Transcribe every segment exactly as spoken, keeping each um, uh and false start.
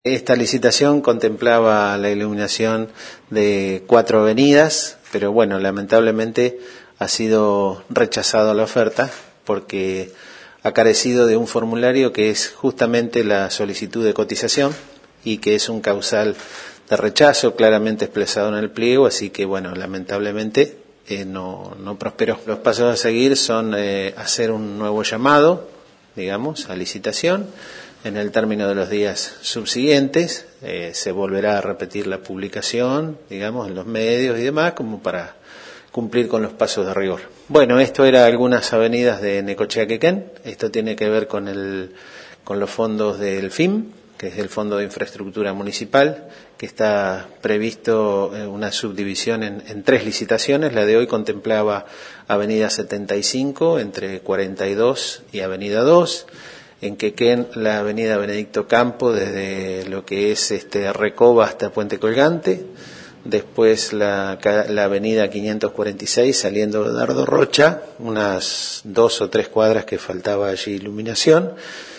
Esta licitación contemplaba la iluminación de cuatro avenidas, pero bueno, lamentablemente ha sido rechazada la oferta porque ha carecido de un formulario que es justamente la solicitud de cotización y que es un causal de rechazo claramente expresado en el pliego, así que bueno, lamentablemente eh, no, no prosperó. Los pasos a seguir son eh, hacer un nuevo llamado, digamos, a licitación. En el término de los días subsiguientes eh, se volverá a repetir la publicación, digamos, en los medios y demás, como para cumplir con los pasos de rigor. Bueno, esto era algunas avenidas de Necochea, Quequén. Esto tiene que ver con, el, con los fondos del F I M, que es el Fondo de Infraestructura Municipal, que está previsto una subdivisión en, en tres licitaciones. La de hoy contemplaba Avenida setenta y cinco, entre cuarenta y dos y Avenida dos. En Quequén, la avenida Benedicto Campo, desde lo que es este Recoba hasta Puente Colgante. Después la, la avenida quinientos cuarenta y seis, saliendo de Dardo Rocha, unas dos o tres cuadras que faltaba allí iluminación.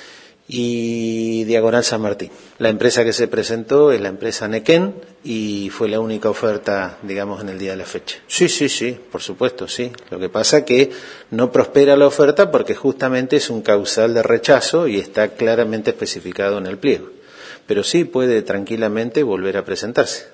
Y Diagonal San Martín. La empresa que se presentó es la empresa Nequén y fue la única oferta, digamos, en el día de la fecha. Sí, sí, sí, por supuesto, sí. Lo que pasa es que no prospera la oferta porque justamente es un causal de rechazo y está claramente especificado en el pliego. Pero sí puede tranquilamente volver a presentarse.